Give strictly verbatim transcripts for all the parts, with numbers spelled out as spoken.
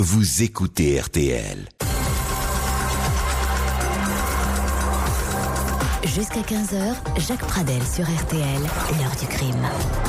Vous écoutez R T L. Jusqu'à quinze heures, Jacques Pradel sur R T L, l'heure du crime.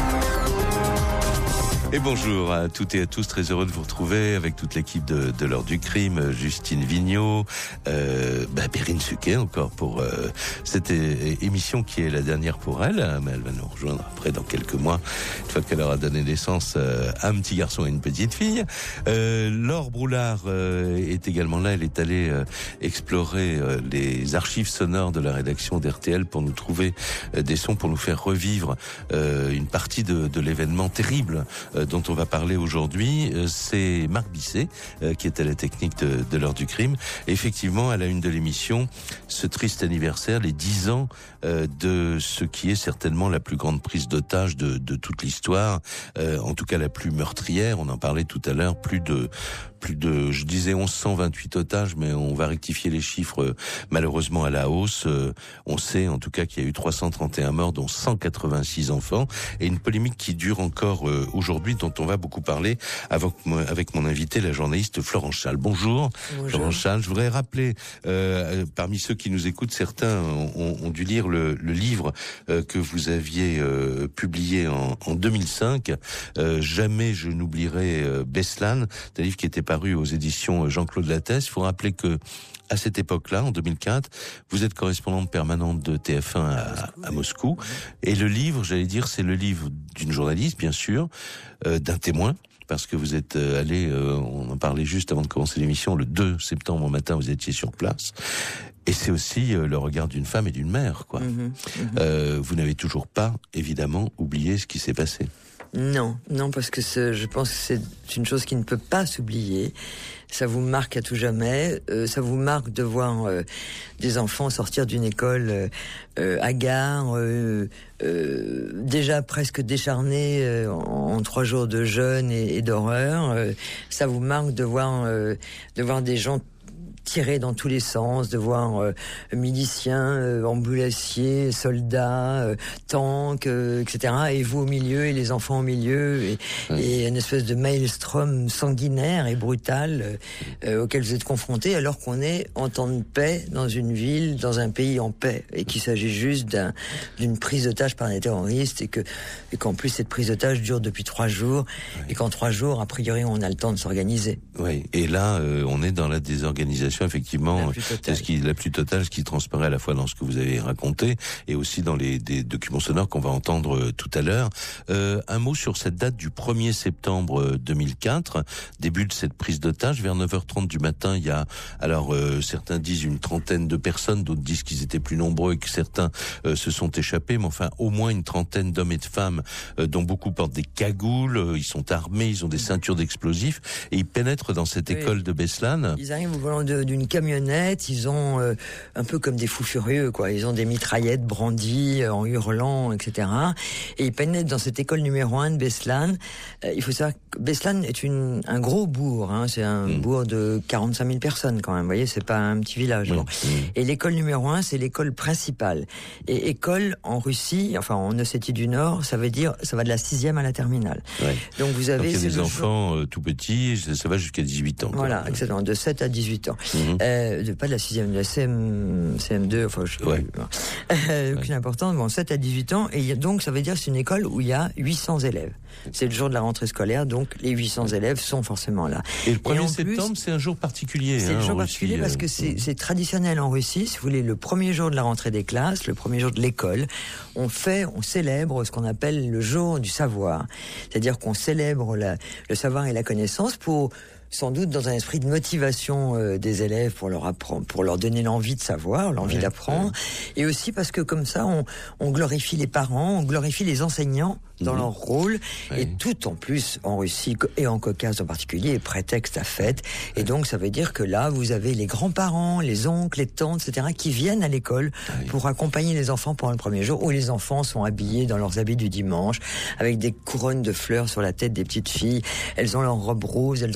Et bonjour à toutes et à tous, très heureux de vous retrouver avec toute l'équipe de, de l'heure du crime, Justine Vignot, euh, bah, Perrine Suquet encore pour euh, cette é- émission qui est la dernière pour elle, hein, mais elle va nous rejoindre après dans quelques mois, une fois qu'elle aura donné naissance euh, à un petit garçon et une petite fille. Euh, Laure Broulard euh, est également là, elle est allée euh, explorer euh, les archives sonores de la rédaction d'R T L pour nous trouver euh, des sons, pour nous faire revivre euh, une partie de, de l'événement terrible euh, dont on va parler aujourd'hui. C'est Marc Bisset euh, qui est à la technique de, de l'heure du crime. Et effectivement, à la une de l'émission, ce triste anniversaire, les dix ans euh, de ce qui est certainement la plus grande prise d'otage de, de toute l'histoire, euh, en tout cas la plus meurtrière. On en parlait tout à l'heure, plus de plus de, je disais onze cent vingt-huit otages, mais on va rectifier les chiffres euh, malheureusement à la hausse. Euh, on sait en tout cas qu'il y a eu trois cent trente et un morts, dont cent quatre-vingt-six enfants, et une polémique qui dure encore euh, aujourd'hui, dont on va beaucoup parler avec, avec mon invité, la journaliste Florence Schall. Bonjour, Bonjour. Florence Schall. Je voudrais rappeler, euh, parmi ceux qui nous écoutent, certains ont, ont dû lire le, le livre euh, que vous aviez euh, publié en, en deux mille cinq, euh, Jamais je n'oublierai euh, Beslan, un livre qui était paru aux éditions Jean-Claude Lattès. Il faut rappeler que à cette époque-là, en deux mille quatre, vous êtes correspondante permanente de T F un à, à Moscou. Et le livre, j'allais dire, c'est le livre d'une journaliste, bien sûr, euh, d'un témoin, parce que vous êtes allé, euh, on en parlait juste avant de commencer l'émission, le deux septembre au matin, vous étiez sur place. Et c'est aussi euh, le regard d'une femme et d'une mère, quoi. Mmh, mmh. Euh, vous n'avez toujours pas, évidemment, oublié ce qui s'est passé. Non, non, parce que c'est, je pense que c'est une chose qui ne peut pas s'oublier. Ça vous marque à tout jamais. Euh, ça vous marque de voir euh, des enfants sortir d'une école euh, hagards, euh, euh, déjà presque décharnés euh, en, en trois jours de jeûne et, et d'horreur. Euh, ça vous marque de voir, euh, de voir des gens tirés dans tous les sens, de voir euh, miliciens, euh, ambulanciers, soldats, euh, tanks, euh, et cetera. Et vous au milieu, et les enfants au milieu, et, oui. et une espèce de maelstrom sanguinaire et brutal euh, auquel vous êtes confrontés, alors qu'on est en temps de paix dans une ville, dans un pays en paix, et qu'il s'agit juste d'un, d'une prise d'otage par des terroristes, et que et qu'en plus cette prise d'otage dure depuis trois jours, oui. et qu'en trois jours, a priori, on a le temps de s'organiser. Oui. Et là, euh, on est dans la désorganisation. Effectivement, c'est ce qui la plus totale, ce qui transparaît à la fois dans ce que vous avez raconté et aussi dans les des documents sonores qu'on va entendre euh, tout à l'heure. Euh, un mot sur cette date du premier septembre deux mille quatre, début de cette prise d'otage. Vers neuf heures trente du matin, il y a, alors euh, certains disent une trentaine de personnes, d'autres disent qu'ils étaient plus nombreux et que certains euh, se sont échappés, mais enfin au moins une trentaine d'hommes et de femmes, euh, dont beaucoup portent des cagoules, euh, ils sont armés, ils ont des ceintures d'explosifs et ils pénètrent dans cette oui. école de Beslan. Ils arrivent au volant de d'une camionnette, ils ont euh, un peu comme des fous furieux, quoi. Ils ont des mitraillettes brandies euh, en hurlant, et cetera. Et ils pénètrent dans cette école numéro un de Beslan. Euh, il faut savoir que Beslan est une, un gros bourg, hein. C'est un mmh. bourg de quarante-cinq mille personnes quand même. Vous voyez, c'est pas un petit village. Mmh. Bon. Mmh. Et l'école numéro un, c'est l'école principale. Et école en Russie, enfin en Ossétie du Nord, ça veut dire, ça va de la sixième à la terminale. Ouais. Donc vous avez. Donc il y a des enfants euh, tout petits, ça, ça va jusqu'à dix-huit ans. Voilà, quoi. exactement, de sept à dix-huit ans. Mmh. Euh, de, pas de la sixième, de la C M, C M deux, enfin, je sais ouais. pas. Euh, aucune ouais. importance. Bon, sept à dix-huit ans. Et donc, ça veut dire que c'est une école où il y a huit cents élèves. C'est le jour de la rentrée scolaire, donc les huit cents élèves sont forcément là. Et le premier septembre, c'est un jour particulier. C'est hein, un jour Russie, particulier parce que c'est, c'est traditionnel en Russie. Si vous voulez, le premier jour de la rentrée des classes, le premier jour de l'école, on fait, on célèbre ce qu'on appelle le jour du savoir. C'est-à-dire qu'on célèbre la, le savoir et la connaissance pour sans doute dans un esprit de motivation euh, des élèves pour leur apprendre, pour leur donner l'envie de savoir, l'envie ouais, d'apprendre, ouais. et aussi parce que comme ça, on, on glorifie les parents, on glorifie les enseignants dans mmh. leur rôle, ouais. et tout en plus en Russie et en Caucase en particulier est prétexte à fête. Et donc ça veut dire que là, vous avez les grands-parents, les oncles, les tantes, et cetera, qui viennent à l'école ouais. pour accompagner les enfants pendant le premier jour, où les enfants sont habillés dans leurs habits du dimanche, avec des couronnes de fleurs sur la tête des petites filles. Elles ont leur robe rose, elles ont le maximum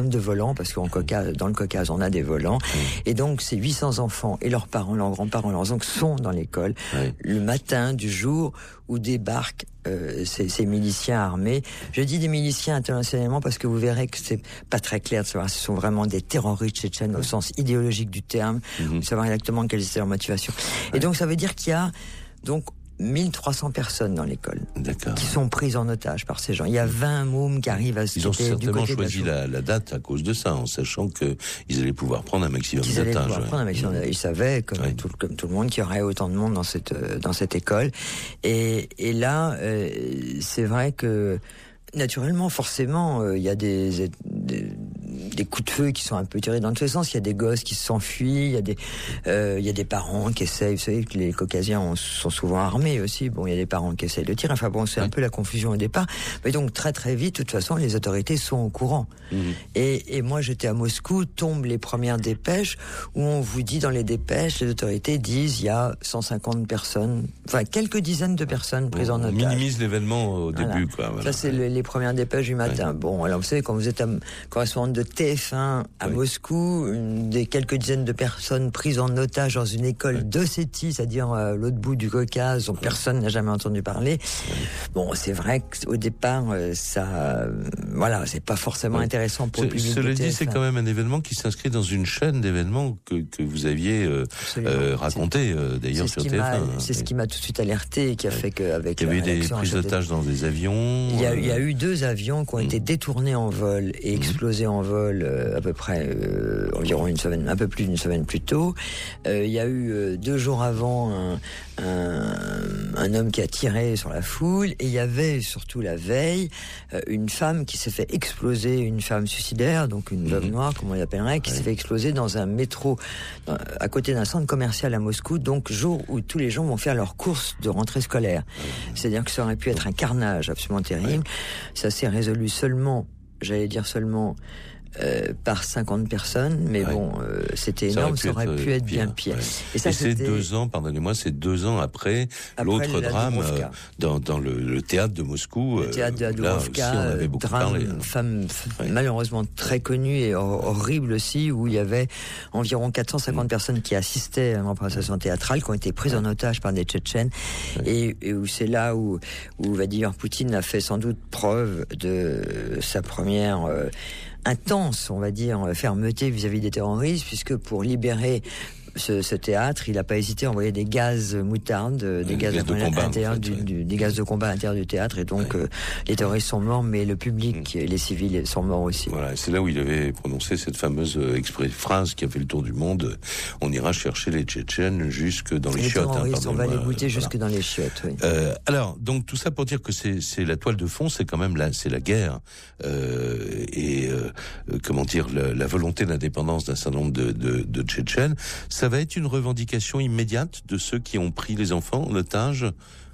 même de volants, parce qu'en Caucase, dans le Caucase, on a des volants. Mmh. Et donc, ces huit cents enfants et leurs parents, leurs grands-parents, leurs oncles sont dans l'école oui. le matin du jour où débarquent euh, ces, ces miliciens armés. Je dis des miliciens intentionnellement parce que vous verrez que c'est pas très clair de savoir si ce sont vraiment des terroristes tchétchènes au sens idéologique du terme, mmh. de savoir exactement quelle était leur motivation. Et donc, ça veut dire qu'il y a donc mille trois cents personnes dans l'école D'accord. qui sont prises en otage par ces gens. Il y a vingt mômes qui arrivent à se Ils ont certainement du côté choisi la, la date à cause de ça, en sachant qu'ils allaient pouvoir prendre un maximum Ils d'otages. Allaient pouvoir ouais. prendre un maximum d'otages. Ils savaient, comme, oui. tout, comme tout le monde, qu'il y aurait autant de monde dans cette, dans cette école. Et, et là, euh, c'est vrai que, naturellement, forcément, il euh, y a des, des, des coups de feu qui sont un peu tirés dans tous les sens. Il y a des gosses qui s'enfuient, il y a des, euh, il y a des parents qui essayent. Vous savez que les Caucasiens ont, sont souvent armés aussi. Bon, il y a des parents qui essayent de tirer. Enfin bon, c'est un peu la confusion au départ. Mais donc très très vite, de toute façon, les autorités sont au courant. Mmh. Et, et moi, j'étais à Moscou. Tombent les premières dépêches où on vous dit dans les dépêches, les autorités disent il y a cent cinquante personnes, enfin quelques dizaines de personnes prises en otage. On minimise l'événement au voilà. début, quoi. Voilà. Ça c'est le, les premières dépêches du matin. Ouais. Bon, alors vous savez, quand vous êtes à, correspondante de T F un à oui. Moscou, une des quelques dizaines de personnes prises en otage dans une école ouais. d'Ossétie, c'est-à-dire euh, l'autre bout du Caucase, dont ouais. personne n'a jamais entendu parler. Ouais. Bon, c'est vrai qu'au départ, euh, ça, euh, voilà, c'est pas forcément ouais. intéressant pour le public. Cela dit, c'est quand même un événement qui s'inscrit dans une chaîne d'événements que, que vous aviez euh, euh, raconté euh, d'ailleurs sur T F un. C'est ce qui m'a tout de suite alerté et qui a ouais. fait qu'avec il y avait eu des prises d'otages dans des avions. Il y a, il y a eu deux avions qui ont mmh. été détournés en vol et explosés mmh. en vol euh, à peu près euh, environ une semaine, un peu plus d'une semaine plus tôt. Euh, il y a eu euh, deux jours avant un, un, un homme qui a tiré sur la foule et il y avait surtout la veille euh, une femme qui s'est fait exploser, une femme suicidaire, donc une veuve mmh. noire comme on l'appellerait, qui ouais. s'est fait exploser dans un métro dans, à côté d'un centre commercial à Moscou, donc jour où tous les gens vont faire leurs courses de rentrée scolaire. Mmh. C'est-à-dire que ça aurait pu être un carnage absolument terrible. Ouais. Ça s'est résolu seulement, j'allais dire seulement, euh, par cinquante personnes, mais ouais. bon, euh, c'était énorme, ça aurait pu, ça aurait pu être, être bien pire. Ouais. Et, ça, et c'est deux ans, pardonnez-moi, c'est deux ans après, après l'autre drame euh, dans, dans le, le théâtre de Moscou. Le théâtre de Dubrovka, drame, parlé, hein. femme ouais. malheureusement très connue et horrible aussi, où il y avait environ quatre cent cinquante mmh. personnes qui assistaient à une représentation théâtrale, qui ont été prises ouais. en otage par des Tchétchènes, ouais. et, et où c'est là où, où Vladimir Poutine a fait sans doute preuve de sa première euh, intense, on va dire, fermeté vis-à-vis des terroristes, puisque pour libérer ce, ce théâtre, il n'a pas hésité à envoyer des gaz moutarde, des, des gaz, gaz de combat, intérieur, en fait, du, ouais. du, des gaz de combat à l'intérieur du théâtre, et donc ouais. euh, les terroristes sont morts, mais le public mmh. et les civils sont morts aussi. Voilà, c'est là où il avait prononcé cette fameuse exprès, phrase qui a fait le tour du monde. On ira chercher les Tchétchènes jusque dans les, les chiottes. Hein, on va les voilà. goûter jusque dans les chiottes. Oui. Euh, alors, donc tout ça pour dire que c'est, c'est la toile de fond, c'est quand même la, c'est la guerre euh, et euh, comment dire la, la volonté d'indépendance d'un certain nombre de, de, de Tchétchènes. Ça va être une revendication immédiate de ceux qui ont pris les enfants en otage?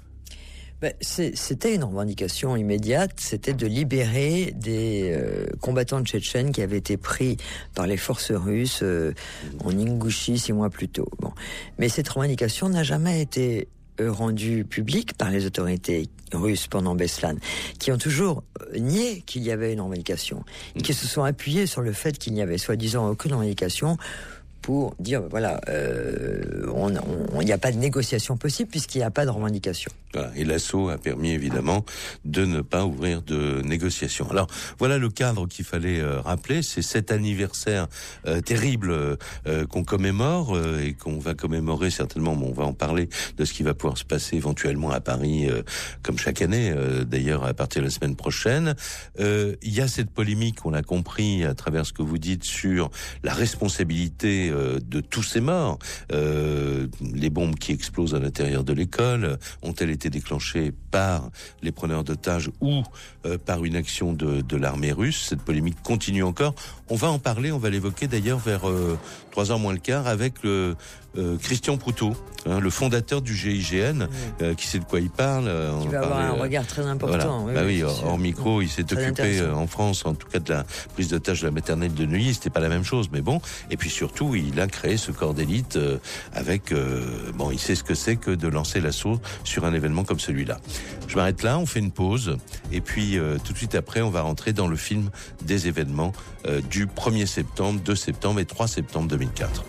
Ben, c'est, c'était une revendication immédiate, c'était de libérer des euh, combattants tchétchènes qui avaient été pris par les forces russes euh, en Ingouchie six mois plus tôt. Bon. Mais cette revendication n'a jamais été euh, rendue publique par les autorités russes pendant Beslan, qui ont toujours nié qu'il y avait une revendication, et qui se sont appuyés sur le fait qu'il n'y avait soi-disant aucune revendication, pour dire, voilà, euh, il n'y a pas de négociation possible puisqu'il n'y a pas de revendication. Voilà. Et l'assaut a permis évidemment de ne pas ouvrir de négociation. Alors voilà le cadre qu'il fallait euh, rappeler, c'est cet anniversaire euh, terrible euh, qu'on commémore euh, et qu'on va commémorer certainement, bon, on va en parler de ce qui va pouvoir se passer éventuellement à Paris euh, comme chaque année, euh, d'ailleurs à partir de la semaine prochaine. Euh, il y a cette polémique, on l'a compris à travers ce que vous dites sur la responsabilité de tous ces morts. Euh, les bombes qui explosent à l'intérieur de l'école ont-elles été déclenchées par les preneurs d'otages ou euh, par une action de, de l'armée russe? Cette polémique continue encore. On va en parler, on va l'évoquer d'ailleurs vers euh, trois heures moins le quart avec le, euh, Christian Proutot, hein, le fondateur du G I G N, mmh. euh, qui sait de quoi il parle. Euh, qui on va parlait, avoir un euh, regard très important. Voilà. Oui, bah oui, hors micro, il s'est très occupé euh, en France, en tout cas de la prise d'otage de la maternelle de Neuilly. C'était pas la même chose, mais bon. Et puis surtout, il a créé ce corps d'élite euh, avec, euh, bon, il sait ce que c'est que de lancer l'assaut sur un événement comme celui-là. Je m'arrête là, on fait une pause, et puis euh, tout de suite après, on va rentrer dans le film des événements euh, du premier septembre, deux septembre et trois septembre deux mille quatre.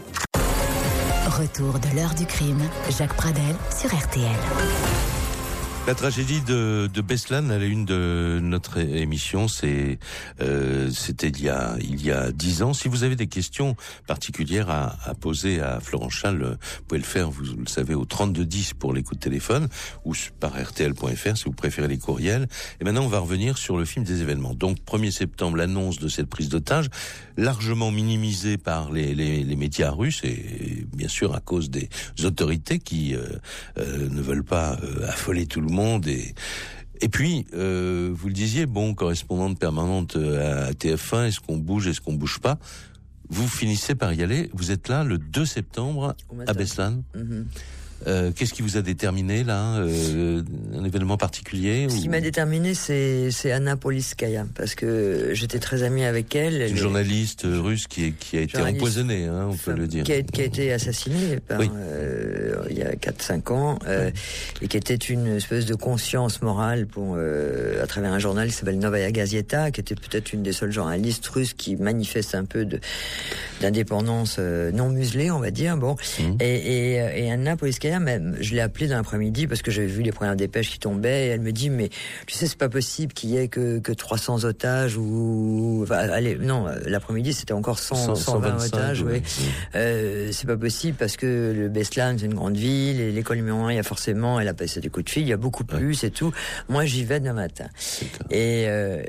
Retour de l'heure du crime, Jacques Pradel sur R T L. La tragédie de, de Beslan, à la une de notre émission, c'est euh, c'était il y a il y a dix ans. Si vous avez des questions particulières à, à poser à Florent Schall, vous pouvez le faire, vous le savez, au trente-deux dix pour les coups de téléphone ou par R T L point F R si vous préférez les courriels. Et maintenant, on va revenir sur le film des événements. Donc, premier septembre, l'annonce de cette prise d'otage, largement minimisée par les, les, les médias russes et bien sûr à cause des autorités qui euh, euh, ne veulent pas euh, affoler tout le monde. Et, et puis, euh, vous le disiez, bon, correspondante permanente à T F un, est-ce qu'on bouge, est-ce qu'on bouge pas? Vous finissez par y aller. Vous êtes là le deux septembre à Beslan. Mm-hmm. Euh, qu'est-ce qui vous a déterminé là, euh, un événement particulier? Ce ou... qui m'a déterminé, c'est, c'est Anna Politskaya, parce que j'étais très amie avec elle. C'est une elle journaliste est... russe qui, est, qui a été empoisonnée, hein, on peut le dire. Qui a, qui a été assassinée par, oui. euh, il y a quatre cinq ans, euh, oui. et qui était une espèce de conscience morale pour, euh, à travers un journal qui s'appelle Novaya Gazeta, qui était peut-être une des seules journalistes russes qui manifeste un peu de, d'indépendance euh, non muselée, on va dire. Bon, mmh. et, et, et Anna Politskaya, même, je l'ai appelée dans l'après-midi parce que j'avais vu les premières dépêches qui tombaient et elle me dit mais tu sais c'est pas possible qu'il y ait que, que trois cents otages ou enfin, allez non l'après-midi c'était encore cent, cent vingt otages oui. oui. Euh, c'est pas possible parce que le Beslan c'est une grande ville et l'école numéro un il y a forcément elle a passé des coups de fil il y a beaucoup plus ouais. et tout moi j'y vais demain matin et euh,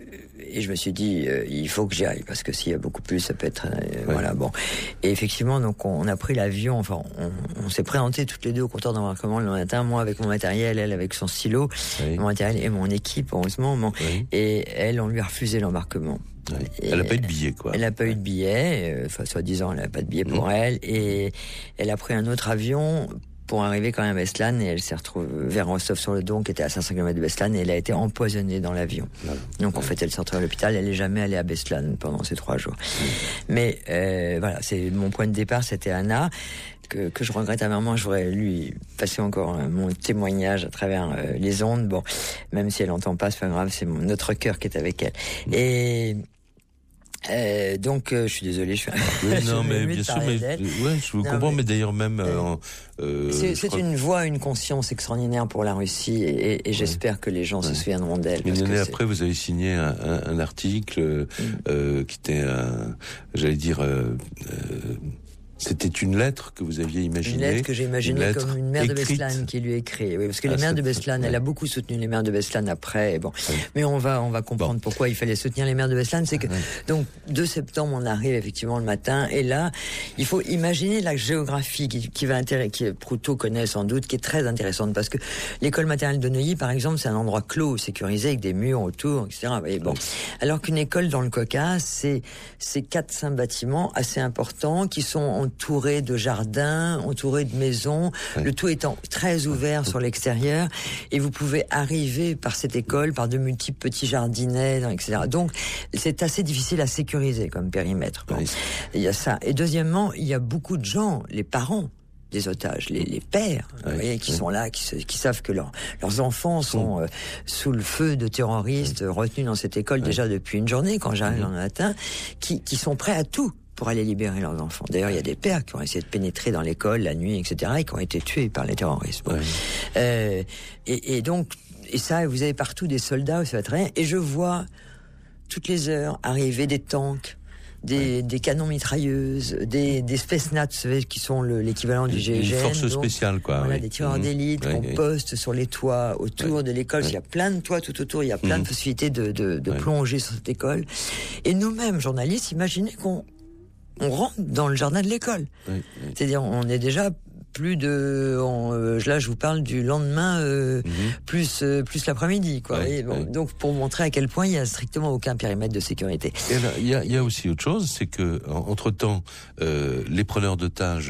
Et je me suis dit, euh, il faut que j'y aille parce que s'il y a beaucoup plus, ça peut être euh, ouais. voilà bon. Et effectivement, donc on, on a pris l'avion. Enfin, on, on s'est présentés toutes les deux au comptoir d'embarquement le matin. Moi avec mon matériel, elle avec son stylo, oui. mon matériel et mon équipe heureusement. Bon. Oui. Et elle, on lui a refusé l'embarquement. Ouais. Elle n'a pas eu de billet, quoi. Elle n'a pas ouais. eu de billet. Enfin, soi-disant, elle n'a pas de billet pour mmh. elle. Et elle a pris un autre avion pour arriver quand même à Beslan et elle s'est retrouvée vers Rostov-sur-le-Don qui était à cinq cents kilomètres de Beslan et elle a été empoisonnée dans l'avion. Ouais. Donc en ouais. fait elle s'est retrouvée à l'hôpital, elle n'est jamais allée à Beslan pendant ces trois jours. Ouais. Mais euh, voilà, c'est mon point de départ, c'était Anna. Que, que je regrette amèrement, je voudrais lui passer encore euh, mon témoignage à travers euh, les ondes. Bon, même si elle n'entend pas, c'est pas grave, c'est mon, notre cœur qui est avec elle. Ouais. Et Euh, donc, euh, je suis désolé, je fais. Oui, je non, mais bien sûr, mais ouais, je vous non, comprends, mais, mais d'ailleurs même. Euh, euh, c'est c'est une que... voix, une conscience extraordinaire pour la Russie, et, et, et ouais. j'espère que les gens ouais. se souviendront d'elle. Une année après, vous avez signé un, un, un article mm. euh, qui était, un, j'allais dire. Euh, euh, C'était une lettre que vous aviez imaginée. Une lettre que j'ai imaginée une comme une mère écrite. de Beslan qui lui écrit. Oui, parce que ah, les mères de Beslan, ouais. elle a beaucoup soutenu les mères de Beslan après. Bon, ouais. mais on va on va comprendre bon. pourquoi il fallait soutenir les mères de Beslan. C'est que ouais. donc deux septembre, on arrive effectivement le matin et là, il faut imaginer la géographie qui, qui va intéresser, qui Proutot connaît sans doute, qui est très intéressante parce que l'école maternelle de Neuilly, par exemple, c'est un endroit clos, sécurisé avec des murs autour, et cetera. Et bon, ouais. alors qu'une école dans le Caucase, c'est c'est quatre cinq bâtiments assez importants qui sont en entouré de jardins, entouré de maisons, oui. le tout étant très ouvert sur l'extérieur, et vous pouvez arriver par cette école, par de multiples petits jardinets, et cetera. Donc, c'est assez difficile à sécuriser comme périmètre. Bon. Oui. Il y a ça. Et deuxièmement, il y a beaucoup de gens, les parents des otages, les, les pères, oui, vous voyez, qui oui. sont là, qui, se, qui savent que leur, leurs enfants sont euh, sous le feu de terroristes, oui. retenus dans cette école oui. déjà depuis une journée, quand j'arrive oui. le matin, qui, qui sont prêts à tout pour aller libérer leurs enfants. D'ailleurs, il y a des pères qui ont essayé de pénétrer dans l'école la nuit, et cetera, et qui ont été tués par les terroristes. Bon. Oui. Euh, et, et donc, et ça, vous avez partout des soldats, vous savez rien, et je vois toutes les heures arriver des tanks, Des, ouais. des canons mitrailleuses, des, des Spetsnaz, vous savez, qui sont le, l'équivalent du G I G N. Une force donc, spéciale, quoi. Voilà, oui. des tireurs mmh. d'élite qu'on oui, poste oui. sur les toits autour oui. de l'école. Oui. Il y a plein de toits tout autour, il y a plein mmh. de possibilités de, de, de oui. plonger sur cette école. Et nous-mêmes, journalistes, imaginez qu'on on rentre dans le jardin de l'école. Oui, oui. C'est-à-dire, on est déjà plus de, on, euh, là je vous parle du lendemain, euh, mm-hmm. plus euh, plus l'après-midi, quoi. Oui, bon, oui. Donc pour montrer à quel point il y a strictement aucun périmètre de sécurité. Et là, il y a, il y a aussi autre chose, c'est que entre temps, euh, les preneurs d'otages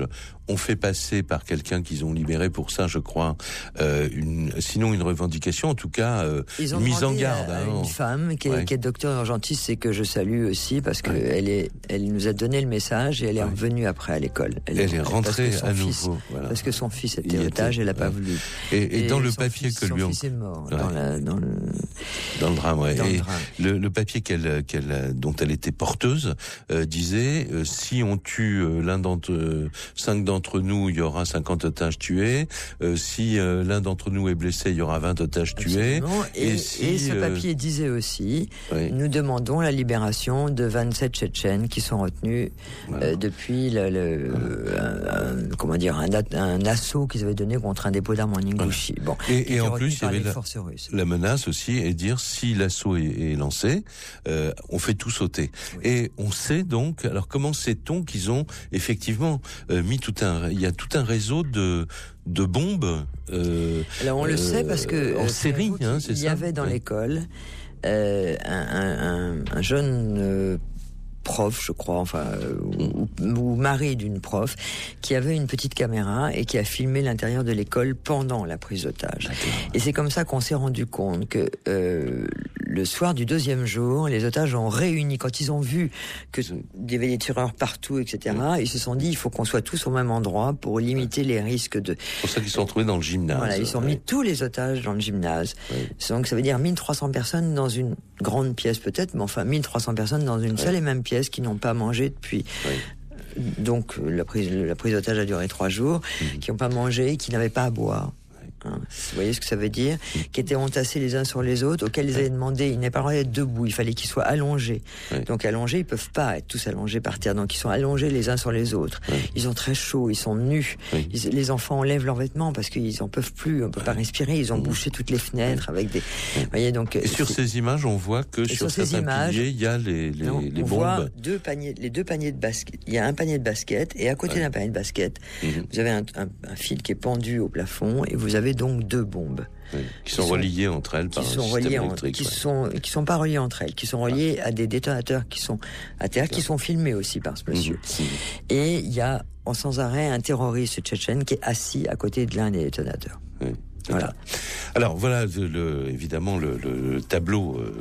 on fait passer par quelqu'un qu'ils ont libéré pour ça, je crois, euh, une, sinon une revendication, en tout cas euh, Ils ont une mise en demandé garde. à, hein, à une en... femme qui est, ouais. qui est docteur urgentiste et que je salue aussi parce que Ouais. elle est, elle nous a donné le message et elle est Ouais. revenue après à l'école. Elle, elle est rentrée parce que à son nouveau. Fils, Voilà. Parce que son fils Il était était, otage, elle n'a pas ouais. voulu. Et, et, et dans le son papier fils, que son lui ont... fils est mort Ouais. dans, la, dans le Dans le drame, ouais. Dans et le drame. Le, le papier qu'elle, qu'elle, dont elle était porteuse euh, disait euh, si on tue euh, l'un d'entre euh, cinq d'entre nous, il y aura cinquante otages tués. Euh, si euh, l'un d'entre nous est blessé, il y aura vingt otages tués. Absolument. Et, Et et, si, ce euh, papier disait aussi Oui. nous demandons la libération de vingt-sept Tchétchènes qui sont retenus Voilà. euh, depuis le, le Voilà. un, un, comment dire un, un assaut qu'ils avaient donné contre un dépôt d'armes en Ingouchie. Bon, Et, qui et était en retenu plus, il y par avait les la, forces russes. la menace aussi est de dire si l'assaut est, est lancé, euh, on fait tout sauter. Oui. Et on sait donc, alors comment sait-on qu'ils ont effectivement euh, mis tout un, il y a tout un réseau de de bombes. Euh, Alors on le euh, sait parce que en euh, série, savez-vous hein, qu'il c'est y ça. avait dans Ouais. l'école euh, un, un, un, un jeune euh, prof, je crois, enfin, euh, ou, ou mari d'une prof, qui avait une petite caméra et qui a filmé l'intérieur de l'école pendant la prise d'otage. Et c'est comme ça qu'on s'est rendu compte que euh, le soir du deuxième jour, les otages ont réuni, quand ils ont vu qu'il y avait des tireurs partout, et cetera, ils se sont dit, il faut qu'on soit tous au même endroit pour limiter les risques de... C'est pour ça qu'ils sont retrouvés dans le gymnase. Voilà, ils ont ouais. mis tous les otages dans le gymnase. Ouais. Donc ça veut dire mille trois cents personnes dans une grande pièce peut-être, mais enfin mille trois cents personnes dans une Ouais. seule et même pièce qui n'ont pas mangé depuis. Ouais. Donc la prise, la prise d'otage a duré trois jours, Mhm. qui n'ont pas mangé, qui n'avaient pas à boire. Hein, vous voyez ce que ça veut dire? Qui étaient entassés les uns sur les autres, auxquels ils avaient demandé, ils n'avaient pas le droit d'être debout, il fallait qu'ils soient allongés. Ouais. Donc allongés, ils peuvent pas être tous allongés par terre, donc ils sont allongés les uns sur les autres. Ouais. Ils ont très chaud, ils sont nus. Oui. Ils- les enfants enlèvent leurs vêtements parce qu'ils en peuvent plus, on peut pas respirer, ils ont Mmh. bouché toutes les fenêtres avec des... Vous voyez, donc... Et sur c'est- ces images, on voit que sur, sur ces certains images, piliers, il y a les, les, non, les on bombes. voit deux paniers, les deux paniers de basket. Il y a un panier de basket et à côté Ouais. d'un panier de basket, Mhm. vous avez un, un, un fil qui est pendu au plafond et vous avez donc deux bombes Oui, qui sont sont- reliées entre elles qui par un sont système reliées, en, électrique. qui ouais. sont qui sont pas reliées entre elles, qui sont reliées à des détonateurs qui sont à terre, qui sont filmés aussi par ce monsieur. Mhm. Et il y a en sans arrêt un terroriste tchétchène qui est assis à côté de l'un des détonateurs. Oui. Voilà. Alors voilà, le, le- évidemment, le, le tableau, euh,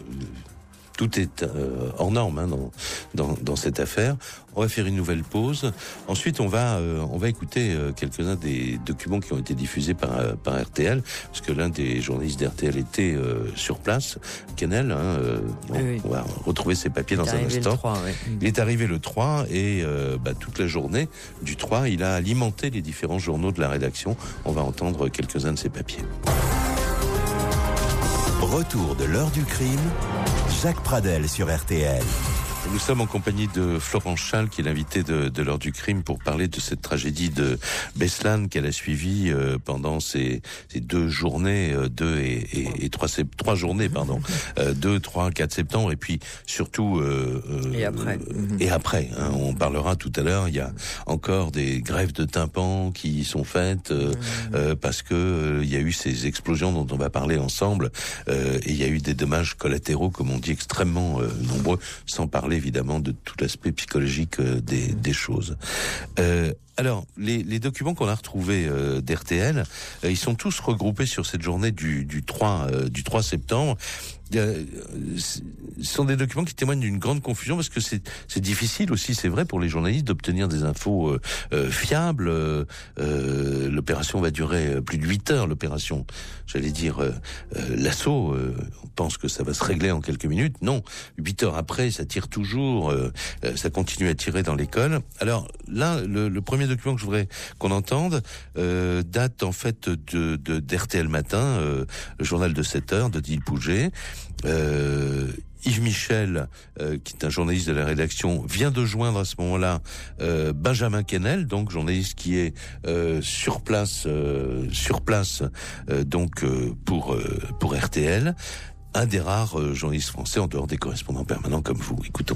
tout est euh, hors norme hein, dans, dans, dans cette affaire. On va faire une nouvelle pause. Ensuite, on va euh, on va écouter euh, quelques-uns des documents qui ont été diffusés par euh, par R T L, parce que l'un des journalistes d'R T L était euh, sur place, Canel. Hein, euh, bon, Oui, oui. On va retrouver ses papiers dans Il est un arrivé instant. le trois, ouais. Il est arrivé le trois et euh, bah, toute la journée du trois, il a alimenté les différents journaux de la rédaction. On va entendre quelques-uns de ses papiers. Retour de l'heure du crime, Jacques Pradel sur R T L. Nous sommes en compagnie de Florence Schall, qui est l'invitée de, de l'heure du crime, pour parler de cette tragédie de Beslan qu'elle a suivie euh, pendant ces, ces deux journées, euh, deux et, et, et trois, sept- trois journées, pardon, euh, deux, trois, quatre septembre, et puis surtout euh, euh, Et après. euh, et après. Hein, on parlera tout à l'heure. Il y a encore des grèves de tympans qui sont faites euh, euh, parce que euh, il y a eu ces explosions dont on va parler ensemble, euh, et il y a eu des dommages collatéraux, comme on dit, extrêmement euh, nombreux, sans parler évidemment de tout l'aspect psychologique euh, des, des choses. Euh, alors, les, les documents qu'on a retrouvés euh, d'R T L, euh, ils sont tous regroupés sur cette journée du, du trois euh, du trois septembre. Euh, ce sont des documents qui témoignent d'une grande confusion, parce que c'est c'est difficile aussi, c'est vrai, pour les journalistes d'obtenir des infos euh, euh, fiables. Euh, euh, l'opération va durer plus de huit heures, l'opération. J'allais dire euh, euh, l'assaut, euh, on pense que ça va se régler en quelques minutes. Non, huit heures après, ça tire toujours, euh, euh, ça continue à tirer dans l'école. Alors là, le, le premier document que je voudrais qu'on entende euh, date en fait de, de d'R T L Matin, euh, le journal de sept heures de Dil Pouget. Euh, Yves Michel, euh, qui est un journaliste de la rédaction, vient de joindre à ce moment-là euh, Benjamin Quesnel, donc journaliste qui est euh, sur place, euh, sur place, euh, donc euh, pour euh, pour R T L, un des rares euh, journalistes français en dehors des correspondants permanents comme vous. Écoutons.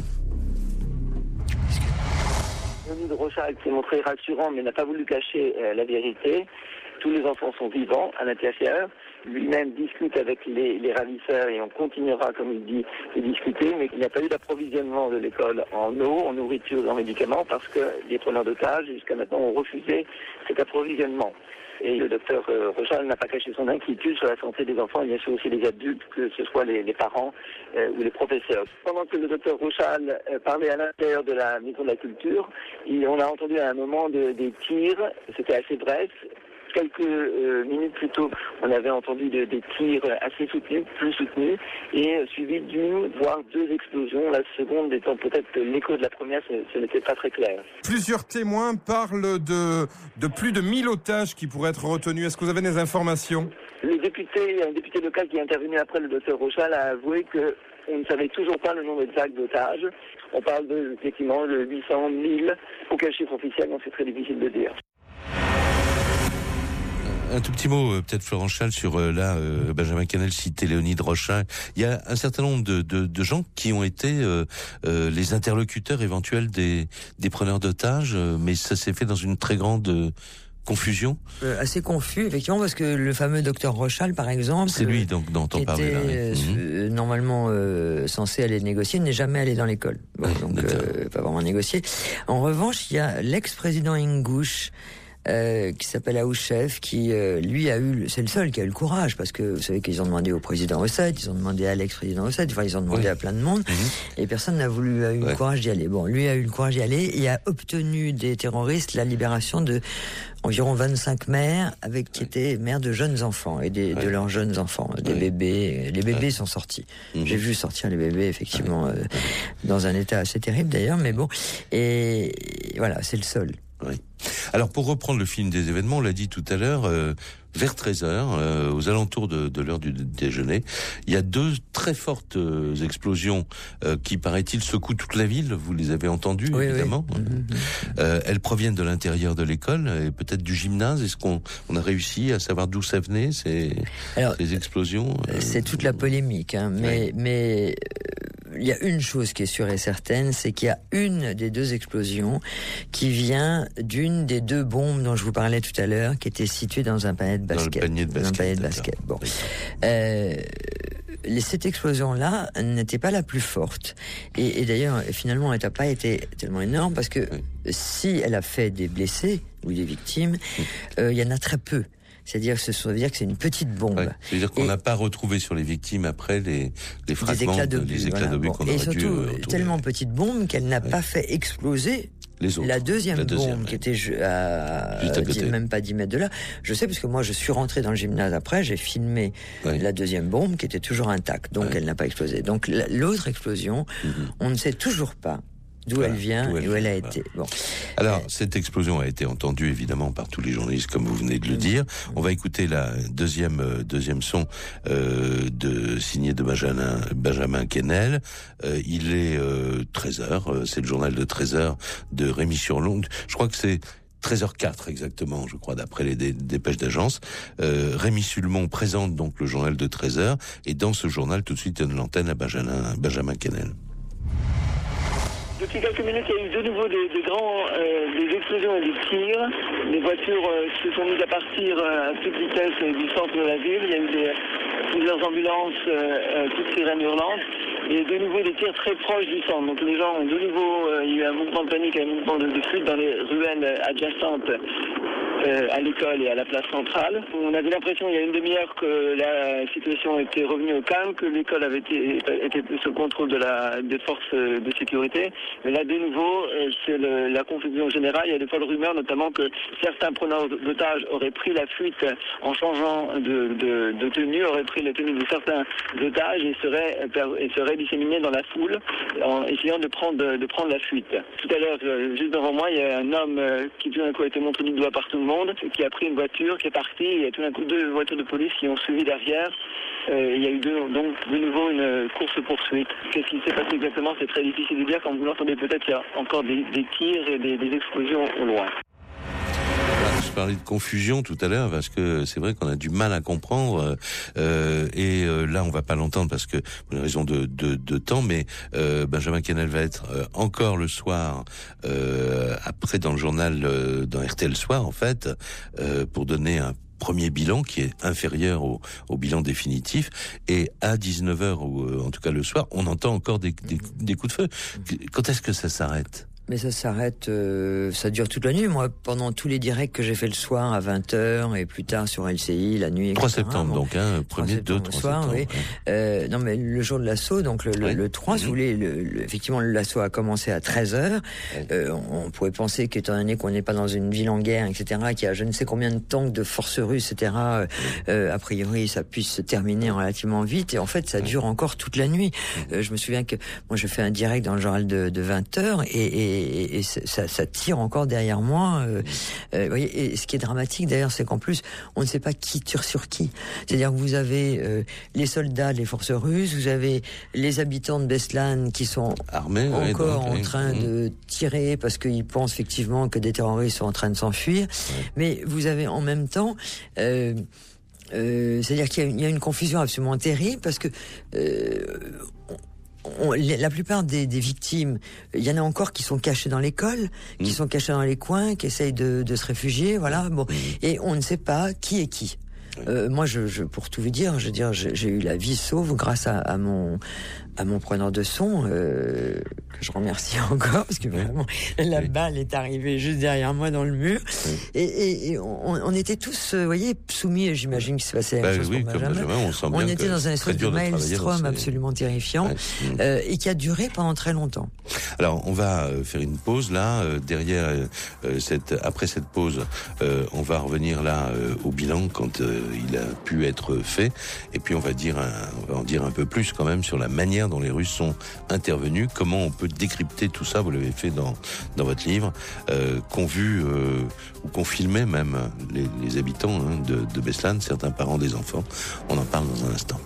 Denis de Rochal s'est montré rassurant mais n'a pas voulu cacher euh, la vérité. Tous les enfants sont vivants à l'intérieur. lui-même discute avec les, les ravisseurs et on continuera, comme il dit, de discuter, mais il n'y a pas eu d'approvisionnement de l'école en eau, en nourriture, en médicaments, parce que les preneurs d'otages, jusqu'à maintenant, ont refusé cet approvisionnement. Et le docteur euh, Rochal n'a pas caché son inquiétude sur la santé des enfants et bien sûr aussi des adultes, que ce soit les, les parents euh, ou les professeurs. Pendant que le docteur Rochal euh, parlait à l'intérieur de la Maison de la Culture, il, on a entendu à un moment de, des tirs, c'était assez bref. Quelques euh, minutes plus tôt, on avait entendu de, des tirs assez soutenus, plus soutenus, et euh, suivi d'une, voire deux explosions, la seconde étant peut-être l'écho de la première, ce, ce n'était pas très clair. Plusieurs témoins parlent de, de plus de mille otages qui pourraient être retenus. Est-ce que vous avez des informations ? Le député, un député local qui est intervenu après le docteur Rochal a avoué que on ne savait toujours pas le nombre exact d'otages. On parle de, effectivement de huit cents mille. Aucun chiffre officiel, donc c'est très difficile de dire. Un tout petit mot, peut-être Florent Schall, sur euh, là, euh, Benjamin Canel citait Léonide Rochal. Il y a un certain nombre de, de, de gens qui ont été euh, euh, les interlocuteurs éventuels des, des preneurs d'otages, euh, mais ça s'est fait dans une très grande euh, confusion. Euh, assez confus, effectivement, parce que le fameux docteur Rochal, par exemple, c'est lui donc dont on parlait là. Oui. Euh, mmh. Normalement euh, censé aller négocier, n'est jamais allé dans l'école. Bon, donc euh, pas vraiment négocier. En revanche, il y a l'ex-président Ingouche, Euh, qui s'appelle Aouchef, qui euh, lui a eu, c'est le seul qui a eu le courage, parce que vous savez qu'ils ont demandé au président Ossède, ils ont demandé à l'ex-président Ossède, enfin ils ont demandé oui. à plein de monde, mmh. et personne n'a voulu a eu ouais. le courage d'y aller. Bon, lui a eu le courage d'y aller et a obtenu des terroristes la libération de environ vingt-cinq mères, avec qui ouais. étaient mères de jeunes enfants et des, ouais. de leurs jeunes enfants, des ouais. bébés. Les bébés ouais. sont sortis. Mmh. J'ai vu sortir les bébés effectivement ouais. euh, dans un état assez terrible d'ailleurs, mais bon. Et voilà, c'est le seul. Oui. Alors pour reprendre le film des événements, on l'a dit tout à l'heure, euh, vers treize heures, euh, aux alentours de, de l'heure du déjeuner, il y a deux très fortes euh, explosions euh, qui, paraît-il, secouent toute la ville. Vous les avez entendues, oui, évidemment. Oui. Mm-hmm. Euh, elles proviennent de l'intérieur de l'école et peut-être du gymnase. Est-ce qu'on on a réussi à savoir d'où ça venait, ces, Alors, ces explosions euh, C'est toute la polémique, hein, mais... Oui. mais il y a une chose qui est sûre et certaine, c'est qu'il y a une des deux explosions qui vient d'une des deux bombes dont je vous parlais tout à l'heure, qui était située dans un panier de basket. Dans le panier de basket. Dans un panier de basket. Bon. Oui. Euh, cette explosion-là n'était pas la plus forte. Et, et d'ailleurs, finalement, elle n'a pas été tellement énorme parce que oui. si elle a fait des blessés ou des victimes, il oui. euh, y en a très peu. C'est-à-dire, ça veut dire que c'est une petite bombe. Ouais, c'est-à-dire qu'on n'a pas retrouvé sur les victimes après les, les fragments, éclats d'obus, les éclats voilà. d'obus bon. qu'on aurait dû... Et surtout, dû tellement petite bombe qu'elle n'a ouais. pas fait exploser les autres. La deuxième, la deuxième bombe ouais. qui était à, à dix, même pas dix mètres de là. Je sais parce que moi, je suis rentré dans le gymnase après, j'ai filmé ouais. la deuxième bombe qui était toujours intacte. Donc, ouais. elle n'a pas explosé. Donc, l'autre explosion, mm-hmm. on ne sait toujours pas d'où voilà, elle vient d'où elle et où vient, elle a voilà. été. Bon. Alors, euh, cette explosion a été entendue évidemment par tous les journalistes, comme vous venez de le dire. On va écouter la deuxième euh, deuxième son euh, de signé de Benjamin Benjamin Quesnel. Euh, il est euh, treize heures. Euh, c'est le journal de treize heures de Rémy Surlongue. Je crois que c'est treize heures quatre exactement, je crois, d'après les dé- dépêches d'agence. Euh, Rémy Sulmon présente donc le journal de treize heures et dans ce journal, tout de suite, donne l'antenne à Benjamin Benjamin Quesnel. Depuis quelques minutes, il y a eu de nouveau des, des grands euh, des explosions et des tirs. Les voitures euh, se sont mises à partir euh, à toute vitesse euh, du centre de la ville. Il y a eu des, plusieurs ambulances, euh, euh, toutes sirènes hurlantes. Et de nouveau des tirs très proches du centre. Donc les gens ont de nouveau, euh, il y a eu un mouvement de panique, un mouvement de, de fuite dans les ruelles adjacentes euh, à l'école et à la place centrale. On avait l'impression il y a une demi-heure que la situation était revenue au calme, que l'école avait été, était sous le contrôle de la, des forces de sécurité. Mais là, de nouveau, euh, c'est le, la confusion générale. Il y a des folles rumeurs, notamment que certains preneurs d'otages auraient pris la fuite en changeant de, de, de tenue, auraient pris la tenue de certains otages et seraient, et seraient disséminés dans la foule en essayant de prendre, de, de prendre la fuite. Tout à l'heure, euh, juste devant moi, il y a un homme euh, qui tout d'un coup a été montré du doigt par tout le monde, qui a pris une voiture, qui est parti. Il y a tout d'un coup deux voitures de police qui ont suivi derrière. Euh, il y a eu deux, donc de nouveau une course-poursuite. Qu'est-ce qui s'est passé exactement? C'est très difficile de dire. Quand vous l'entendez, peut-être qu'il y a encore des, des tirs et des, des explosions au loin. Je parlais de confusion tout à l'heure parce que c'est vrai qu'on a du mal à comprendre euh, et euh, là on va pas l'entendre parce que pour une raison de, de, de temps, mais euh, Benjamin Quesnel va être euh, encore le soir euh, après dans le journal euh, dans R T L Soir en fait euh, pour donner un premier bilan qui est inférieur au, au bilan définitif, et à dix-neuf heures, ou euh, en tout cas le soir, on entend encore des, des, des coups de feu. Quand est-ce que ça s'arrête ? Mais ça s'arrête, euh, ça dure toute la nuit. Moi, pendant tous les directs que j'ai fait le soir à vingt heures et plus tard sur L C I, la nuit, et cetera. trois septembre, bon, donc, hein, premier, deux, trois soir, septembre. Oui. Ouais. Euh, non, mais le jour de l'assaut, donc le, le, Ouais. le trois, mmh. si vous voulez, le, le, effectivement, l'assaut a commencé à treize heures. Ouais. Euh, on, on pourrait penser qu'étant donné qu'on n'est pas dans une ville en guerre, et cetera, qu'il y a je ne sais combien de tanks, de forces russes, et cetera, euh, euh, a priori, ça puisse se terminer relativement vite. Et en fait, ça dure encore toute la nuit. Euh, je me souviens que moi, je fais un direct dans le journal de, de vingt heures et, et, et, et Ça, ça tire encore derrière moi. Euh, euh, voyez, et ce qui est dramatique d'ailleurs, c'est qu'en plus, on ne sait pas qui tire sur qui. C'est-à-dire que vous avez euh, les soldats, les forces russes, vous avez les habitants de Beslan qui sont armés, encore ouais, donc, en train mmh. de tirer parce qu'ils pensent effectivement que des terroristes sont en train de s'enfuir. Ouais. Mais vous avez en même temps... Euh, euh, c'est-à-dire qu'il y a, une, il y a une confusion absolument terrible parce que... Euh, On, la plupart des, des victimes, il y en a encore qui sont cachés dans l'école, qui mmh. sont cachés dans les coins, qui essayent de, de se réfugier, voilà. Bon, mmh. et on ne sait pas qui est qui. Euh, moi, je, je, pour tout vous dire, je veux dire, j'ai, j'ai eu la vie sauve grâce à, à mon à mon preneur de son, euh, que je remercie encore, parce que vraiment, la oui. balle est arrivée juste derrière moi dans le mur. Oui. Et, et, et on, on était tous, vous voyez, soumis, et j'imagine que c'est passé la bah, même chose oui, pour Benjamin. Benjamin. On, sent on bien était dans un espèce de maelstrom ces... absolument terrifiant, ouais. euh, et qui a duré pendant très longtemps. Alors, on va faire une pause là, euh, derrière euh, cette, après cette pause, euh, on va revenir là euh, au bilan quand euh, il a pu être fait, et puis on va dire, un, on va en dire un peu plus quand même sur la manière dont les Russes sont intervenus, comment on peut décrypter tout ça, vous l'avez fait dans, dans votre livre, euh, qu'ont vu, euh, ou qu'ont filmé même les, les habitants hein, de, de Beslan, certains parents des enfants. On en parle dans un instant.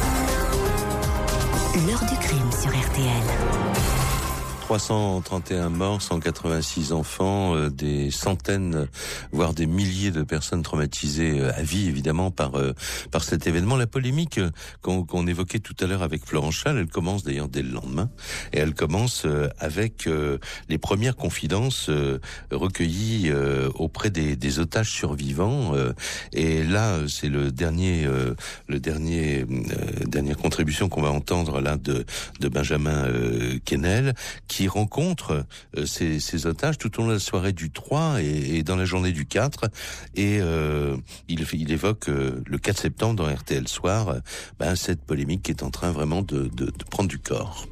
L'heure du crime sur R T L. trois cent trente et un morts, cent quatre-vingt-six enfants, euh, des centaines, voire des milliers de personnes traumatisées euh, à vie, évidemment, par euh, par cet événement. La polémique euh, qu'on, qu'on évoquait tout à l'heure avec Florence Schall, elle commence d'ailleurs dès le lendemain, et elle commence euh, avec euh, les premières confidences euh, recueillies euh, auprès des, des otages survivants. Euh, et là, c'est le dernier, euh, le dernier, euh, dernière contribution qu'on va entendre là de de Benjamin euh, Quesnel, qui rencontre euh, ces, ces otages tout au long de la soirée du trois et, et dans la journée du quatre. Et euh, il, il évoque euh, le quatre septembre dans R T L Soir, euh, ben, cette polémique qui est en train vraiment de, de, de prendre du corps.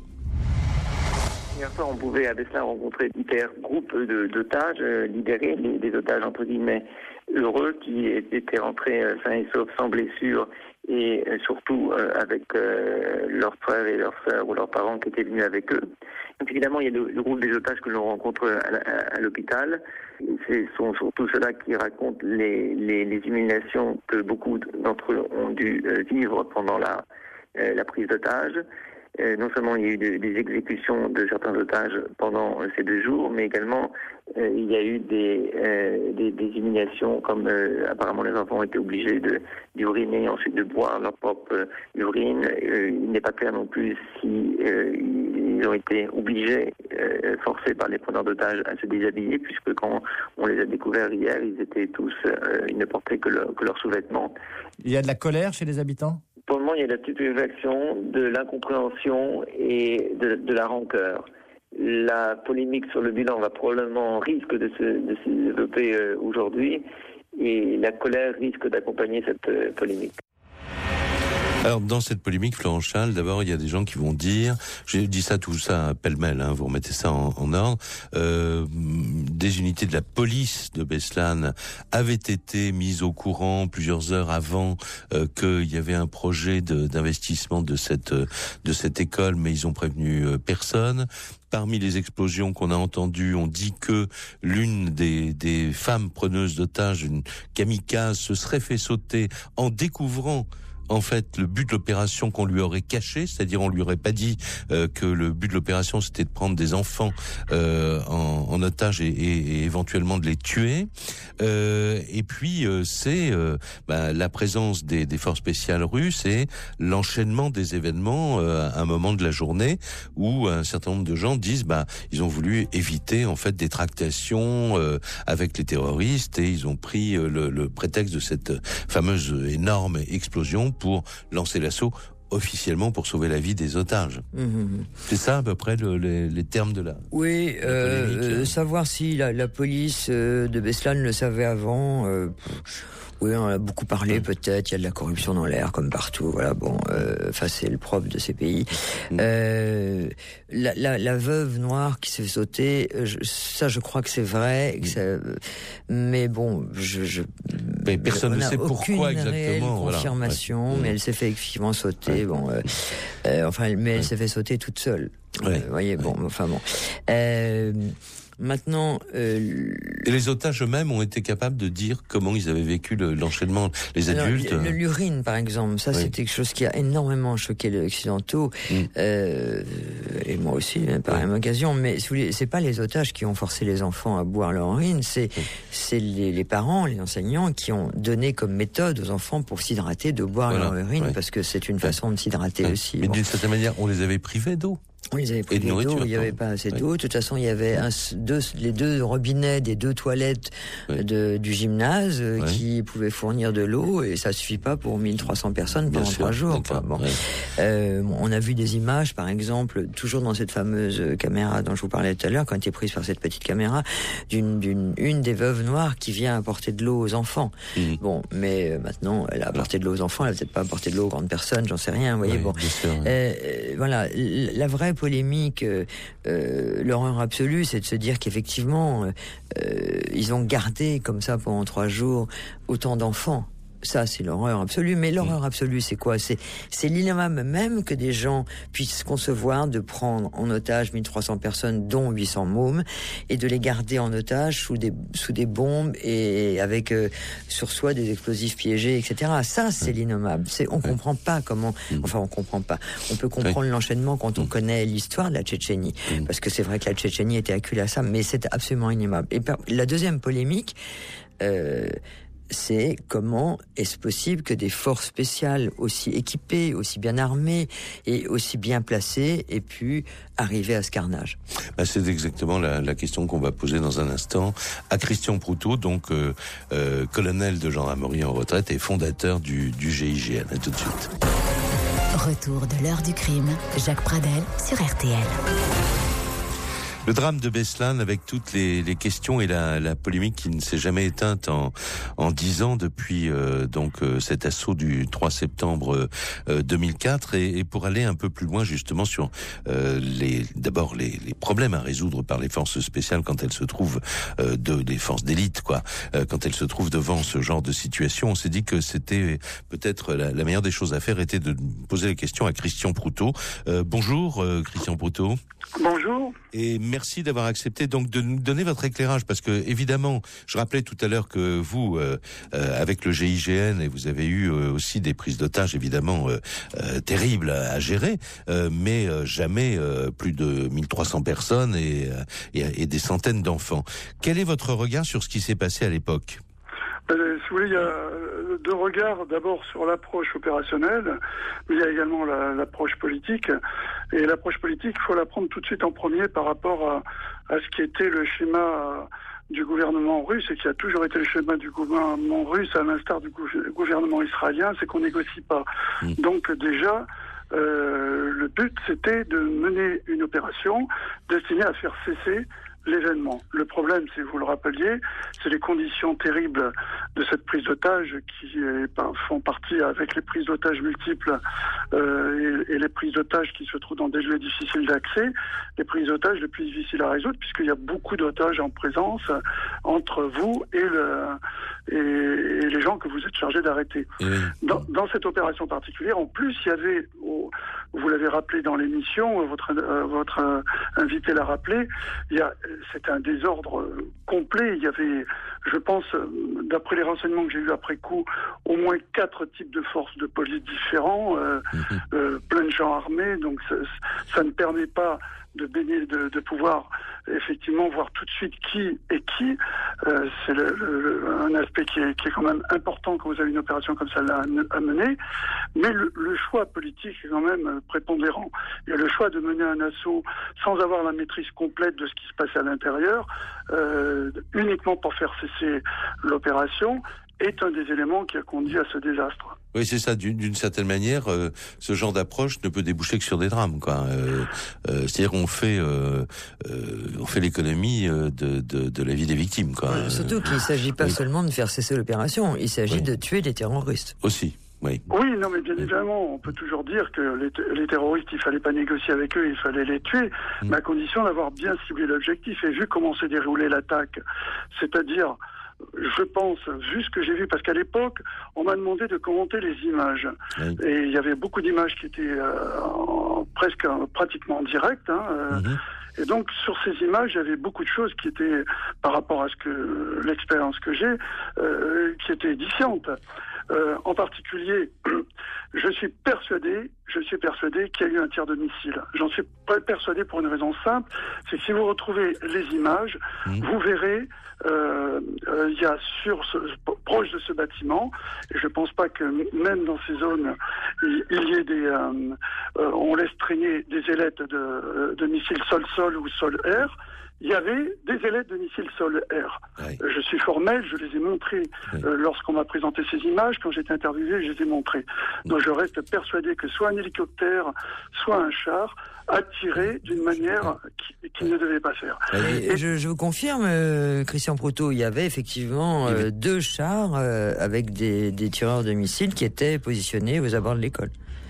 Hier soir, on pouvait à Beslan rencontrer divers groupes de, d'otages euh, libérés, des, des otages entre guillemets heureux qui étaient rentrés euh, sains et saufs, sans blessure, et euh, surtout euh, avec euh, leurs frères et leurs sœurs ou leurs parents qui étaient venus avec eux. Donc évidemment, il y a le, le groupe des otages que l'on rencontre à, à, à l'hôpital. Ce sont surtout ceux-là qui racontent les, les, les humiliations que beaucoup d'entre eux ont dû euh, vivre pendant la, euh, la prise d'otage. Euh, non seulement il y a eu de, des exécutions de certains otages pendant euh, ces deux jours, mais également euh, il y a eu des, euh, des, des humiliations, comme euh, apparemment les enfants ont été obligés de, d'uriner, ensuite de boire leur propre euh, urine. Euh, il n'est pas clair non plus si euh, ils ont été obligés, euh, forcés par les preneurs d'otages à se déshabiller, puisque quand on les a découverts hier, ils étaient tous, euh, ils ne portaient que, le, que leurs sous-vêtements. Il y a de la colère chez les habitants ? Pour le moment, il y a de la stupéfaction, de l'incompréhension et de, de la rancœur. La polémique sur le bilan va probablement risque de se, de se développer euh, aujourd'hui, et la colère risque d'accompagner cette euh, polémique. Alors, dans cette polémique, Florence Schall, d'abord, il y a des gens qui vont dire, j'ai dit ça, tout ça, pêle-mêle, hein, vous remettez ça en, en ordre, euh, des unités de la police de Beslan avaient été mises au courant plusieurs heures avant euh, qu'il y avait un projet de, d'investissement de cette, de cette école, mais ils ont prévenu euh, personne. Parmi les explosions qu'on a entendues, on dit que l'une des, des femmes preneuses d'otages, une kamikaze, se serait fait sauter en découvrant en fait le but de l'opération qu'on lui aurait caché, c'est-à-dire on lui aurait pas dit euh, que le but de l'opération c'était de prendre des enfants euh, en, en otage et, et, et éventuellement de les tuer. Euh, et puis euh, c'est euh, bah, la présence des, des forces spéciales russes et l'enchaînement des événements euh, à un moment de la journée où un certain nombre de gens disent bah ils ont voulu éviter en fait des tractations euh, avec les terroristes et ils ont pris euh, le, le prétexte de cette fameuse énorme explosion pour lancer l'assaut officiellement pour sauver la vie des otages. Mmh. C'est ça à peu près le, les, les termes de la. Oui, la euh, savoir si la, la police euh, de Beslan le savait avant. Euh, Oui, on a beaucoup parlé, mmh. peut-être. Il y a de la corruption dans l'air, comme partout. Voilà, bon, enfin, euh, c'est le propre de ces pays. Mmh. Euh, la, la, la veuve noire qui s'est fait sauter, je, ça, je crois que c'est vrai. Que ça, mais bon, je, je mais personne ne sait pourquoi exactement. Confirmation, voilà. Ouais. mais elle s'est fait effectivement sauter. Ouais. Bon, euh, euh, enfin, mais elle ouais. s'est fait sauter toute seule. Ouais. Vous voyez, ouais. bon, enfin bon. Euh, Maintenant, euh, et les otages eux-mêmes ont été capables de dire comment ils avaient vécu le, l'enchaînement, les adultes. Alors, l'urine, par exemple, ça, oui. c'est quelque chose qui a énormément choqué les Occidentaux, mm. euh, et moi aussi, par oui. la même occasion. Mais si vous voulez, c'est pas les otages qui ont forcé les enfants à boire leur urine, c'est oui. c'est les, les parents, les enseignants qui ont donné comme méthode aux enfants pour s'hydrater de boire voilà. leur urine, oui. parce que c'est une façon de s'hydrater oui. aussi. Mais bon. d'une certaine manière, on les avait privés d'eau. On les avait privés d'eau, il n'y avait pas assez d'eau. Oui. De toute façon, il y avait un, deux, les deux robinets des deux toilettes oui. de, du gymnase oui. qui pouvaient fournir de l'eau et ça suffit pas pour mille trois cents personnes pendant trois jours. Quoi. Bon. Oui. Euh, on a vu des images, par exemple, toujours dans cette fameuse caméra dont je vous parlais tout à l'heure, quand elle était prise par cette petite caméra, d'une, d'une une des veuves noires qui vient apporter de l'eau aux enfants. Mmh. Bon, mais euh, maintenant, elle a apporté de l'eau aux enfants, elle a peut-être pas apporté de l'eau aux grandes personnes, j'en sais rien. Vous voyez, oui, bon. Sûr, oui. euh, voilà, la vraie polémique, euh, euh, l'horreur absolue, c'est de se dire qu'effectivement, euh, ils ont gardé comme ça pendant trois jours autant d'enfants. Ça, c'est l'horreur absolue. Mais l'horreur absolue, c'est quoi ? C'est, c'est l'innommable même que des gens puissent concevoir de prendre en otage mille trois cents personnes, dont huit cents mômes, et de les garder en otage sous des, sous des bombes et avec euh, sur soi des explosifs piégés, et cetera. Ça, c'est l'innommable. C'est, on comprend pas comment... Enfin, on comprend pas. On peut comprendre l'enchaînement quand on connaît l'histoire de la Tchétchénie. Parce que c'est vrai que la Tchétchénie était acculée à ça, mais c'est absolument innommable. Et la deuxième polémique... Euh, c'est comment est-ce possible que des forces spéciales aussi équipées, aussi bien armées et aussi bien placées aient pu arriver à ce carnage. Ben c'est exactement la, la question qu'on va poser dans un instant à Christian Proutot, donc euh, euh, colonel de gendarmerie en retraite et fondateur du, du G I G N. À tout de suite. Retour de l'heure du crime, Jacques Pradel sur R T L. Le drame de Beslan avec toutes les, les questions et la, la polémique qui ne s'est jamais éteinte en, en dix ans depuis euh, donc euh, cet assaut du trois septembre euh, deux mille quatre et, et pour aller un peu plus loin justement sur euh, les d'abord les, les problèmes à résoudre par les forces spéciales quand elles se trouvent euh, de des forces d'élite quoi euh, quand elles se trouvent devant ce genre de situation. On s'est dit que c'était peut-être la, la meilleure des choses à faire était de poser la question à Christian Proutot. Euh, bonjour euh, Christian Proutot. Bonjour. Et merci d'avoir accepté donc de nous donner votre éclairage parce que évidemment, je rappelais tout à l'heure que vous, euh, euh, avec le G I G N, et vous avez eu euh, aussi des prises d'otages évidemment euh, euh, terribles à, à gérer, euh, mais euh, jamais euh, plus de mille trois cents personnes et, euh, et, et des centaines d'enfants. Quel est votre regard sur ce qui s'est passé à l'époque ? Euh, si vous voulez, il y a deux regards. D'abord sur l'approche opérationnelle, mais il y a également la, l'approche politique. Et l'approche politique, il faut la prendre tout de suite en premier par rapport à, à ce qui était le schéma du gouvernement russe et qui a toujours été le schéma du gouvernement russe, à l'instar du gou- gouvernement israélien, c'est qu'on négocie pas. Mmh. Donc déjà, euh, le but, c'était de mener une opération destinée à faire cesser l'événement. Le problème, si vous le rappeliez, c'est les conditions terribles de cette prise d'otage qui est, font partie avec les prises d'otages multiples euh, et, et les prises d'otages qui se trouvent dans des lieux difficiles d'accès, les prises d'otages les plus difficiles à résoudre puisqu'il y a beaucoup d'otages en présence entre vous et, le, et, et les gens que vous êtes chargés d'arrêter. Oui. Dans, dans cette opération particulière, en plus, il y avait, oh, vous l'avez rappelé dans l'émission, votre, euh, votre euh, invité l'a rappelé, il y a, c'était un désordre complet. Il y avait, je pense, d'après les renseignements que j'ai eus après coup, au moins quatre types de forces de police différents, euh, mmh. euh, plein de gens armés, donc ça, ça ne permet pas de baigner, de, de pouvoir effectivement voir tout de suite qui est qui. Euh, c'est le, le, un aspect qui est, qui est quand même important quand vous avez une opération comme ça à, à mener. Mais le, le choix politique est quand même prépondérant. Il y a le choix de mener un assaut sans avoir la maîtrise complète de ce qui se passe à l'intérieur, euh, uniquement pour faire cesser l'opération, est un des éléments qui a conduit à ce désastre. Oui, c'est ça. D'une, d'une certaine manière, euh, ce genre d'approche ne peut déboucher que sur des drames, quoi. Euh, euh, c'est-à-dire qu'on fait, euh, euh, on fait l'économie de, de, de la vie des victimes, quoi. Ouais, surtout qu'il ne s'agit pas oui. seulement de faire cesser l'opération, il s'agit oui. de tuer des terroristes. Aussi. Oui. Oui, non, mais bien évidemment, on peut toujours dire que les, t- les terroristes, il fallait pas négocier avec eux, il fallait les tuer, mmh. mais à condition d'avoir bien ciblé l'objectif. Et vu comment s'est déroulée l'attaque, c'est-à-dire, je pense, vu ce que j'ai vu, parce qu'à l'époque, on m'a demandé de commenter les images. Oui. Et il y avait beaucoup d'images qui étaient euh, en, presque euh, pratiquement en direct. Hein, euh, mmh. Et donc, sur ces images, il y avait beaucoup de choses qui étaient, par rapport à ce que l'expérience que j'ai, euh, qui étaient édifiantes. Euh, en particulier, je suis persuadé, je suis persuadé qu'il y a eu un tir de missile. J'en suis persuadé pour une raison simple, c'est que si vous retrouvez les images, mmh. vous verrez, euh, euh, il y a sur ce, proche de ce bâtiment, et je ne pense pas que même dans ces zones, il, il y ait des, euh, euh, on laisse traîner des ailettes de, de missiles sol-sol ou sol-air. Il y avait des ailettes de missiles sol-air. Oui. Je suis formel, je les ai montrées oui. euh, lorsqu'on m'a présenté ces images. Quand j'étais interviewé, je les ai montrées. Oui. Donc je reste persuadé que soit un hélicoptère, soit un char a tiré d'une manière qui, qui ne devait pas faire. Et, et je, je vous confirme, euh, Christian Proutot, il y avait effectivement euh, oui. deux chars euh, avec des, des tireurs de missiles qui étaient positionnés aux abords de l'école.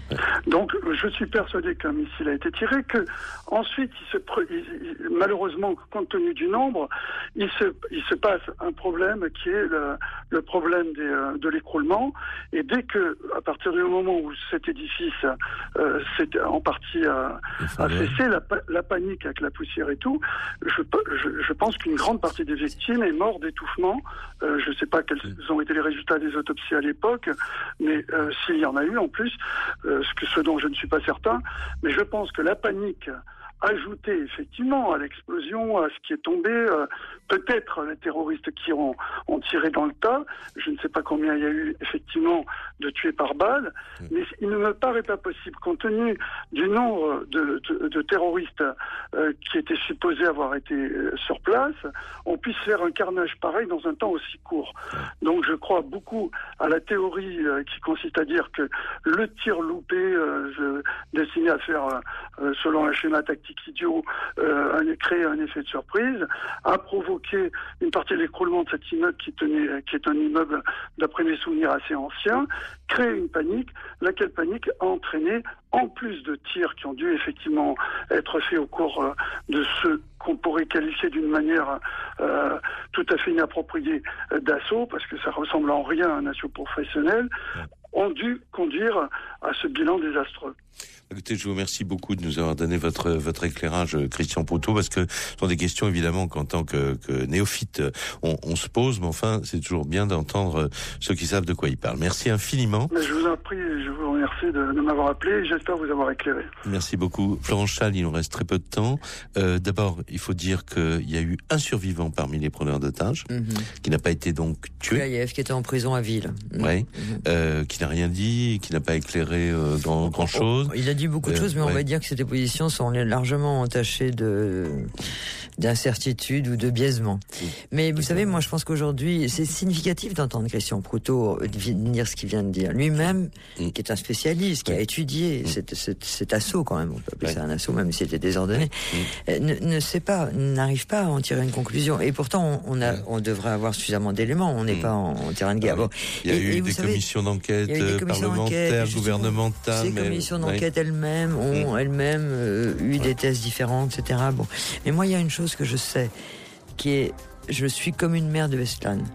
Donc, je suis persuadé qu'un missile a été tiré, que ensuite, il se, il, il, malheureusement, compte tenu du nombre, il se, il se passe un problème qui est le, le problème des, euh, de l'écroulement. Et dès que, à partir du moment où cet édifice euh, s'est en partie euh, a cessé, la, la panique avec la poussière et tout, je, je, je pense qu'une grande partie des victimes est morte d'étouffement. Euh, je ne sais pas quels ont été les résultats des autopsies à l'époque, mais euh, s'il y en a eu en plus. Euh, Ce, que, ce dont je ne suis pas certain, mais je pense que la panique ajoutée effectivement à l'explosion, à ce qui est tombé, euh, peut-être les terroristes qui ont, ont tiré dans le tas, je ne sais pas combien il y a eu effectivement de tués par balle, mmh. mais il ne me paraît pas possible, compte tenu du nombre de, de, de terroristes euh, qui étaient supposés avoir été euh, sur place, on puisse faire un carnage pareil dans un temps aussi court. Mmh. Donc je crois beaucoup à la théorie euh, qui consiste à dire que le tir loupé euh, destiné à faire, euh, selon un schéma tactique idiot, euh, un, créer un effet de surprise, a provoqué une partie de l'écroulement de cet immeuble qui, tenait, qui est un immeuble, d'après mes souvenirs, assez ancien, créer une panique, laquelle panique a entraîné, en plus de tirs qui ont dû effectivement être faits au cours euh, de ce qu'on pourrait qualifier d'une manière euh, tout à fait inappropriée euh, d'assaut, parce que ça ressemble en rien à un assaut professionnel, ont dû conduire à ce bilan désastreux. Écoutez, je vous remercie beaucoup de nous avoir donné votre votre éclairage, Christian Proutot, parce que ce sont des questions évidemment qu'en tant que, que néophyte, on, on se pose, mais enfin, c'est toujours bien d'entendre ceux qui savent de quoi ils parlent. Merci infiniment. Mais je vous en prie, je vous remercie de, de m'avoir appelé et j'espère vous avoir éclairé. Merci beaucoup. Florence Schall, il nous reste très peu de temps. Euh, d'abord, il faut dire qu'il y a eu un survivant parmi les preneurs d'otages, mm-hmm. qui n'a pas été donc tué. Gaïev, qui était en prison à Ville. Mm-hmm. Oui, euh, qui n'a rien dit, qui n'a pas éclairé euh, grand, grand chose. Il a dit beaucoup de choses, mais euh, on ouais. va dire que ces positions sont largement entachées de d'incertitude ou de biaisement. Mmh. Mais vous savez, moi je pense qu'aujourd'hui, c'est significatif d'entendre Christian Proutot dire ce qu'il vient de dire. Lui-même, mmh. qui est un spécialiste, qui ouais. a étudié mmh. cet, cet, cet assaut quand même, on peut appeler ouais. ça un assaut, même si c'était désordonné, mmh. ne, ne sait pas, n'arrive pas à en tirer une conclusion. Et pourtant, on, a, ouais. on devrait avoir suffisamment d'éléments, on n'est mmh. pas en, en terrain de guerre. Bon. Il y a et, eu et des savez, commissions d'enquête parlementaires, gouvernementales. Ces mais... commissions d'enquête ouais. elles-mêmes ont mmh. elles-mêmes euh, eu ouais. des thèses différentes, et cetera. Bon. Mais moi, il y a une chose que je sais, qui est, je suis comme une mère de Westland.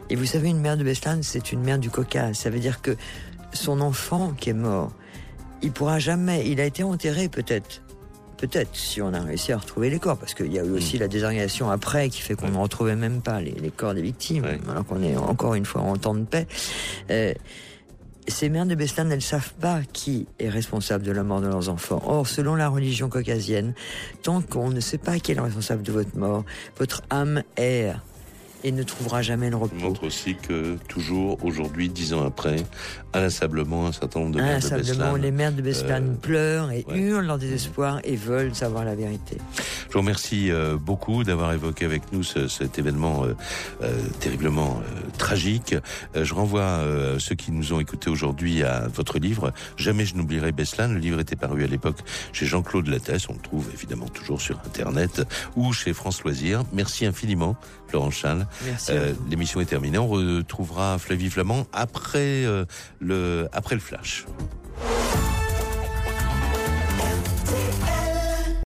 Et vous savez, une mère de Beslan, c'est une mère du Caucase. Ça veut dire que son enfant qui est mort, il pourra jamais, il a été enterré peut-être, peut-être si on a réussi à retrouver les corps, parce qu'il y a eu aussi mmh. la désorganisation après qui fait qu'on ne retrouvait même pas les, les corps des victimes, ouais. alors qu'on est encore une fois en temps de paix. Euh, Ces mères de Beslan, elles savent pas qui est responsable de la mort de leurs enfants. Or, selon la religion caucasienne, tant qu'on ne sait pas qui est le responsable de votre mort, votre âme erre et ne trouvera jamais le repos. Ça montre aussi que, toujours, aujourd'hui, dix ans après, inlassablement, un certain nombre de mères de Beslan... les mères de Beslan euh, pleurent et ouais. hurlent leur désespoir et veulent savoir la vérité. Je vous remercie euh, beaucoup d'avoir évoqué avec nous ce, cet événement euh, euh, terriblement euh, tragique. Euh, je renvoie euh, ceux qui nous ont écoutés aujourd'hui à votre livre « Jamais je n'oublierai Beslan ». Le livre était paru à l'époque chez Jean-Claude Lattès. On le trouve évidemment toujours sur Internet ou chez France Loisirs. Merci infiniment, Florence Schaal. Merci. Euh, l'émission est terminée. On retrouvera Flavie Flament après, euh, le, après le flash.